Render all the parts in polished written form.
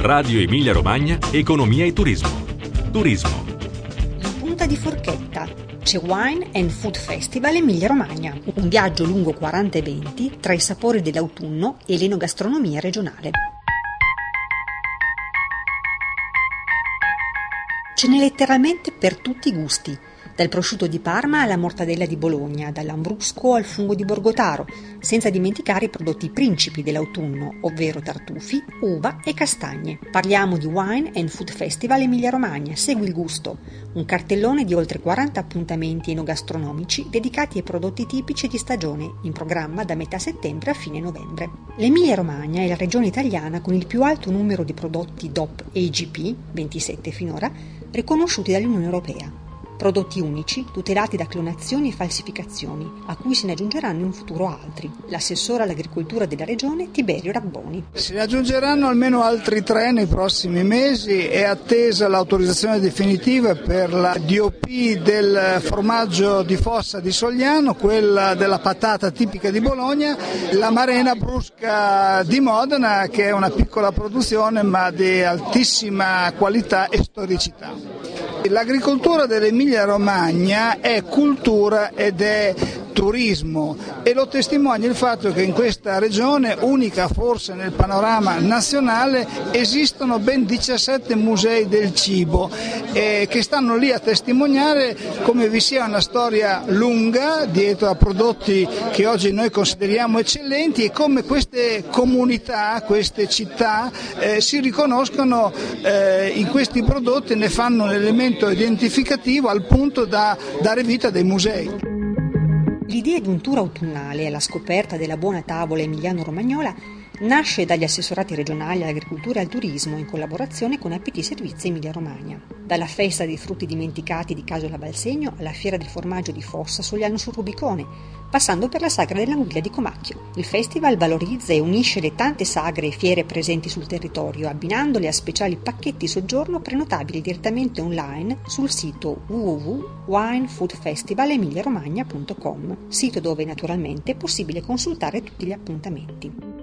Radio Emilia Romagna, Economia e Turismo. Turismo. In punta di forchetta c'è Wine and Food Festival Emilia Romagna, un viaggio lungo 40 eventi tra i sapori dell'autunno e l'enogastronomia regionale. Ce n'è letteralmente per tutti i gusti, dal prosciutto di Parma alla mortadella di Bologna, dall'ambrusco al fungo di Borgotaro, senza dimenticare i prodotti principi dell'autunno, ovvero tartufi, uva e castagne. Parliamo di Wine and Food Festival Emilia Romagna, segui il gusto, un cartellone di oltre 40 appuntamenti enogastronomici dedicati ai prodotti tipici di stagione, in programma da metà settembre a fine novembre. L'Emilia Romagna è la regione italiana con il più alto numero di prodotti DOP AGP, 27 finora, riconosciuti dall'Unione Europea. Prodotti unici, tutelati da clonazioni e falsificazioni, a cui se ne aggiungeranno in futuro altri. L'assessore all'agricoltura della regione, Tiberio Rabboni. Se ne aggiungeranno almeno altri 3 nei prossimi mesi. È attesa l'autorizzazione definitiva per la DOP del formaggio di fossa di Sogliano, quella della patata tipica di Bologna, la Marena Brusca di Modena, che è una piccola produzione ma di altissima qualità e storicità. L'agricoltura dell'Emilia Romagna è cultura ed è turismo e lo testimonia il fatto che in questa regione, unica forse nel panorama nazionale, esistono ben 17 musei del cibo che stanno lì a testimoniare come vi sia una storia lunga dietro a prodotti che oggi noi consideriamo eccellenti e come queste comunità, queste città si riconoscono in questi prodotti e ne fanno un elemento identificativo al punto da dare vita a dei musei. L'idea di un tour autunnale alla scoperta della buona tavola emiliano-romagnola nasce dagli assessorati regionali all'agricoltura e al turismo in collaborazione con Appeti Servizi Emilia Romagna. Dalla festa dei frutti dimenticati di Casola Valsegno alla fiera del formaggio di Fossa Sogliano sul Rubicone, passando per la sagra dell'anguilla di Comacchio. Il festival valorizza e unisce le tante sagre e fiere presenti sul territorio, abbinandole a speciali pacchetti soggiorno prenotabili direttamente online sul sito www.winefoodfestivalemiliaromagna.com, sito dove naturalmente è possibile consultare tutti gli appuntamenti.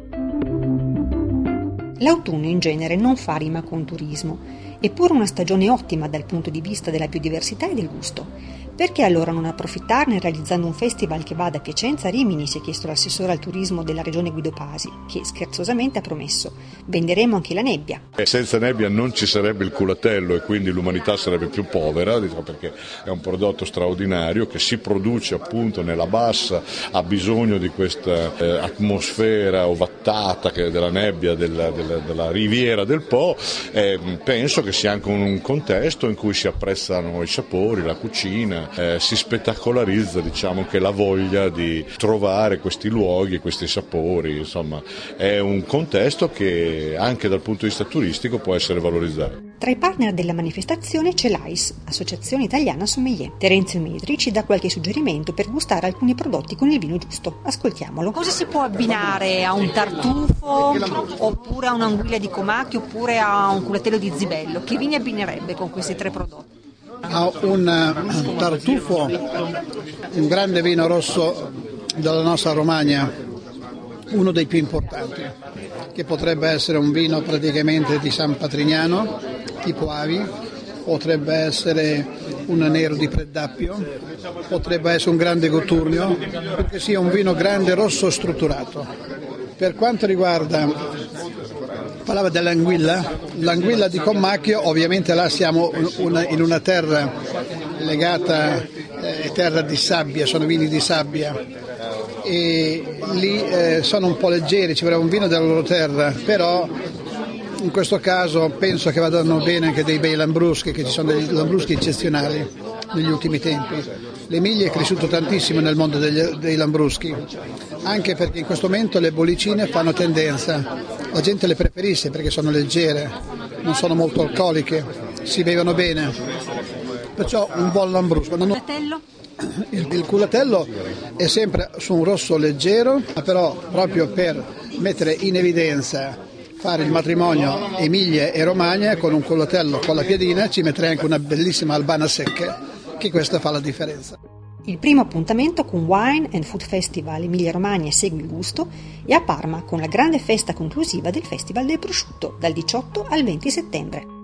L'autunno in genere non fa rima con turismo, eppure una stagione ottima dal punto di vista della biodiversità e del gusto. Perché allora non approfittarne realizzando un festival che va da Piacenza a Rimini, si è chiesto l'assessore al turismo della regione Guido Pasi, che scherzosamente ha promesso: venderemo anche la nebbia. Senza nebbia non ci sarebbe il culatello e quindi l'umanità sarebbe più povera, perché è un prodotto straordinario che si produce appunto nella bassa, ha bisogno di questa atmosfera ovattata che della nebbia della riviera del Po. Penso che sia anche un contesto in cui si apprezzano i sapori, la cucina, si spettacolarizza che la voglia di trovare questi luoghi e questi sapori, insomma è un contesto che anche dal punto di vista turistico può essere valorizzato. Tra i partner della manifestazione c'è l'AIS, Associazione Italiana Sommelier. Terenzio Medri ci dà qualche suggerimento per gustare alcuni prodotti con il vino giusto. Ascoltiamolo. Cosa si può abbinare a un tartufo, oppure a un'anguilla di Comacchio, oppure a un culatello di Zibello? Che vini abbinerebbe con questi 3 prodotti? A un tartufo, un grande vino rosso della nostra Romagna, uno dei più importanti, che potrebbe essere un vino praticamente di San Patrignano, tipo Avi, potrebbe essere un nero di Predappio, potrebbe essere un grande Coturnio, perché sia un vino grande rosso strutturato. Per quanto riguarda, parlava dell'anguilla, l'anguilla di Comacchio, ovviamente là siamo in una terra legata, terra di sabbia, sono vini di sabbia e lì sono un po' leggeri, ci vorrebbe un vino della loro terra, però in questo caso penso che vadano bene anche dei bei lambruschi, che ci sono dei lambruschi eccezionali negli ultimi tempi. L'Emilia è cresciuto tantissimo nel mondo dei lambruschi, anche perché in questo momento le bollicine fanno tendenza, la gente le preferisce perché sono leggere, non sono molto alcoliche, si bevono bene, perciò un buon lambrusco. Il culatello è sempre su un rosso leggero, però proprio per mettere in evidenza, fare il matrimonio Emilia e Romagna con un culatello con la piadina, ci metterei anche una bellissima albana secca, che questa fa la differenza. Il primo appuntamento con Wine and Food Festival Emilia Romagna Segui il Gusto e a Parma con la grande festa conclusiva del Festival del Prosciutto dal 18 al 20 settembre.